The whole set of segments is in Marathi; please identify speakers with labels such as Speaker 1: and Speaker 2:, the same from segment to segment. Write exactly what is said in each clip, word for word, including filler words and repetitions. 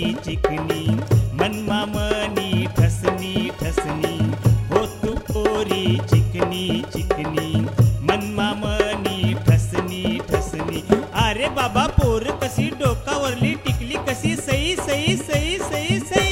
Speaker 1: पोरी चिकनी मनमा मनी ठसनी ठसनी हो तू पोरी चिकनी चिकनी मनमा मनी ठसनी ठसनी. अरे बाबा पोर कशी डोकावरली टिकली कशी सई सई सई सई सई.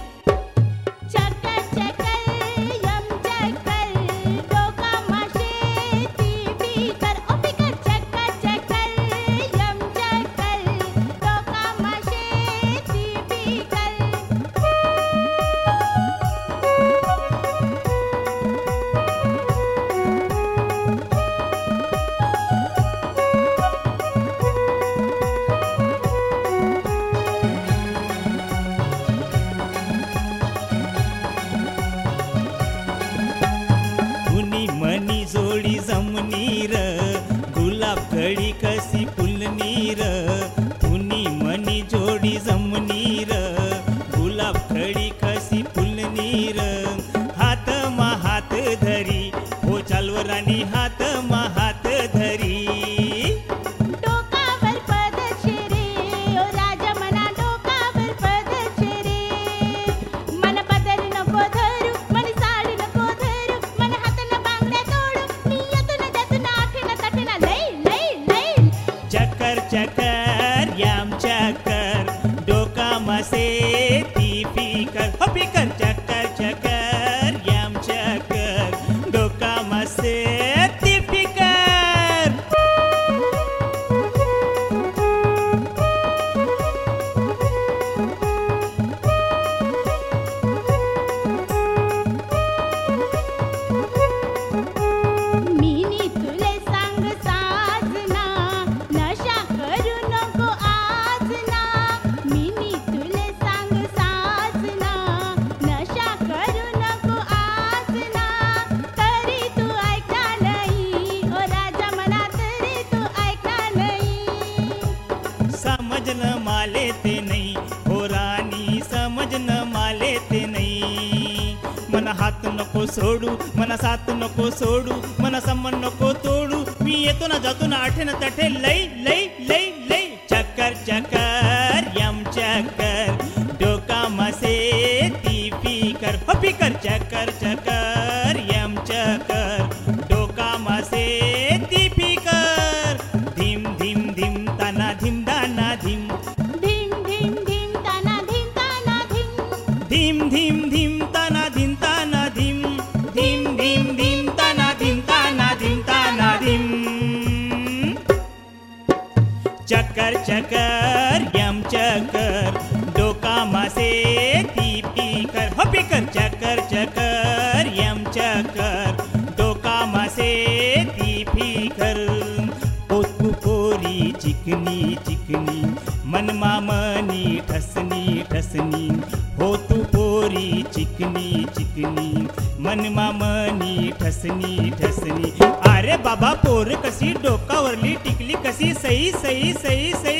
Speaker 1: कळी कशी फुलनी र कुणी मनी जोडी जमनी र गुलाब कळी कशी फुलनी र हात मा हात धरी हो चालवरानी हात मा हात धरी.
Speaker 2: डोकावर पदशे रे ओ राजा मना डोकावर पदशे रे मन पदर नको धरू मन साडी नको धरू मन हातन बांगड्या तोडू मी येतून जातून आखीन तटीन लई लई लई.
Speaker 1: चक्कर चक्कर याम चक्कर डोका मासे ती फिकर हो फिकर. चक्कर चक्कर याम चक्कर डोका मासे ती फिकर.
Speaker 2: मीनी तुले सांग साजना नशा करू नको आज ना. मीनी तुले सांग साजना नशा करू नको आज ना. तरी तू ऐका नाही ओ राजा मना तरी तू ऐका नाही.
Speaker 1: समजन माले ते नाही हो राणी समजन माले ते नाही. मन हात नको सोडू मन साथ नको सोडू मन संबंध नको तोडू मी येतो ना जातो ना आठे ना तठे लई लई लई लई. चक्कर चक्कर यम चक्कर डोका मासे ती फिकर हो फिकर. चक्कर चक्कर यम चक्कर डोका मासे ती फिकर. धीम धीम धीम ताना धीम दाना धीम
Speaker 2: धीम धीम धीम ताना धीम ताना धीम.
Speaker 1: धीम धीम धीम ताना धीम ताना धीम धीम धीम धीम ताना धीम ताना धीम ताना धीम. चक्कर चक्कर यम चक्कर डोका मासे ती फिकर हो फिकर. चक्कर चक्कर यम चक्कर डोका मासे ती फिकर. हो तू पोरी चिकनी चिकनी मनमा मनी ठसनी ठसनी हो तू पोरी चिकनी चिकनी मनमा मनी ठसनी ठसनी. अरे बाबा पोर कशी डोकावरली टिकली कशी सई सई सई सई